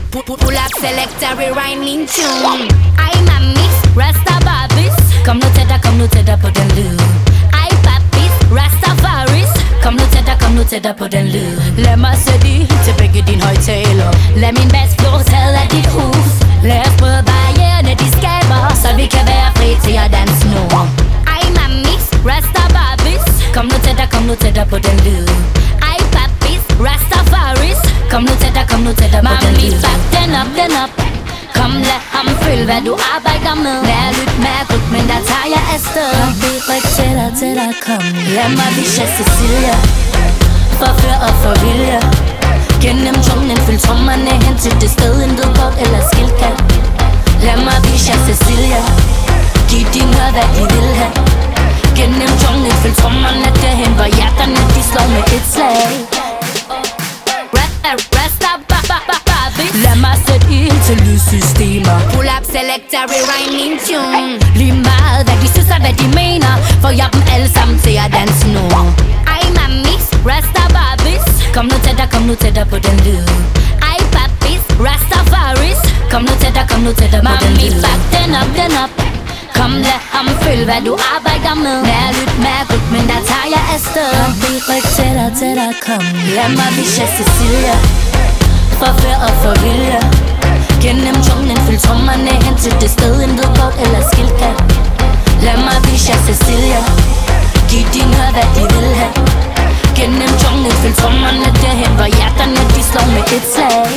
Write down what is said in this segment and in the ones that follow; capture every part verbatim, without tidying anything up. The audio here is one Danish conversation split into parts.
Pull up selector, rewinding tune. I'm a mix, Rasta Barbies. Kom nu tættere, kom nu tættere på den lyd. Ej papis, Rastafaris. Kom nu tættere, kom nu tættere på den lyd. Lad mig sætte i til begge dine højtaler. Lad min bass flå taget af dit hus. Lad os bryde barriererne de skaber, så vi kan være fri til at danse nu. I'm a mix, Rasta Barbies. Kom nu tættere, kom nu tættere på den lyd. Ej papis, Rastafaris. Kom nu tættere, kom nu tættere på den lyd. Mami, bak den op, den op. Kom lad ham føle hvad du arbejder med. Lad lyt mærkeligt, men der tager jeg afsted. Kom ryk tættere, tættere, kom. Lad mig vise jer Cecilia. Forfør og forvilje. Gennem junglen følg trommerne hen til det sted intet kort eller skilt kan. Lad mig vise jer Cecilia. Giv dine hør hvad de vil have. Gennem junglen følg trommerne derhen, hvor hjerterne de slår med et slag. Rasta Barbies. Lad mig sætte ild til lydsystemer. Pull up selector, rewinding tune. Lige meget hvad de synes og hvad de mener, får jeg dem alle sammen til at danse nu. I'm a mix, Rasta Barbies. Kom nu tættere, kom nu tættere på den lyd. Ej papis, Rastafaris. Kom nu tættere, kom nu tættere på den lyd. Mami, bak den op, den op. Kom lad ham føle hvad du arbejder med. Lad lyt mærkeligt, men der tager jeg afsted. Kom ryk tættere, tættere, kom. Lad mig vise jer Cecilia. Forfør og forvilje. Gennem junglen følg trommerne hen til det sted intet kort eller skilt kan. Lad mig vise jer Cecilia. Giv dine hør hvad de vil have. Gennem junglen følg trommerne derhen, hvor hjerterne de slår med et slag.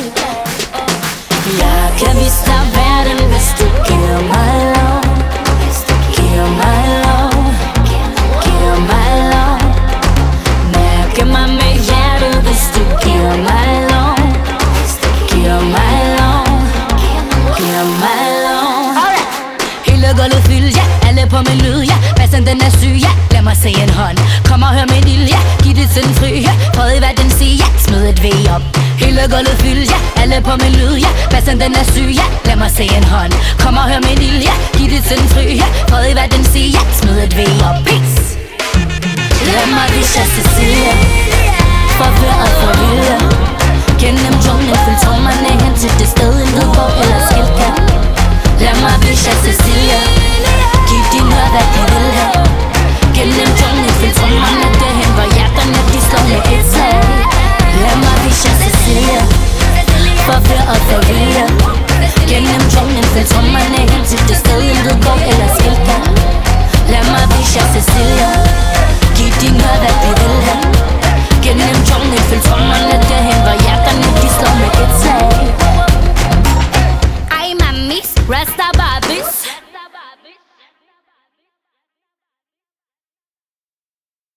Jeg kan vise dig verden, hvis du giver mig lov. Giver mig lov. Giver mig lov. Mærke mig med hjertet, hvis du giver mig lov. Giver mig lov. Giver mig lov. Hele gulvet fyldt, ja. Alle på min lyd, ja. Bassen den er syg, ja. Lad mig se en hånd. Kom og hør min ild, ja. Giv det til den fri, ja. Prøv hvad den siger, ja. Smid et V op. Hele gulvet fyldt, ja. Alle på min lyd, ja. Bassen den er syg, ja. Lad mig se en hånd. Kom og hør min ild, ja. Giv det til den fri, ja. Prøv hvad den siger, ja. Smid et V op. Peace. Lad mig vise jer Cecilia. Forfør og forvilje. Gennem junglen følg trommerne hen til det sted intet kort eller skilt kan. Lad mig vise jer Cecilia. Giv dine hør hvad de vil have. Gennem junglen følg trommerne derhen, hvor hjerterne de slår med et slag. Lad mig vise jer Cecilia. Forfør og forvilje. Gennem junglen følg trommerne hen til det sted intet kort eller skilt kan. Lad mig vise jer Cecilia. Giv dine hør hvad de vil have. Gennem junglen følg trommerne derhen, hvor hjerterne de slår med et slag. I'm a mix, Rasta Barbies.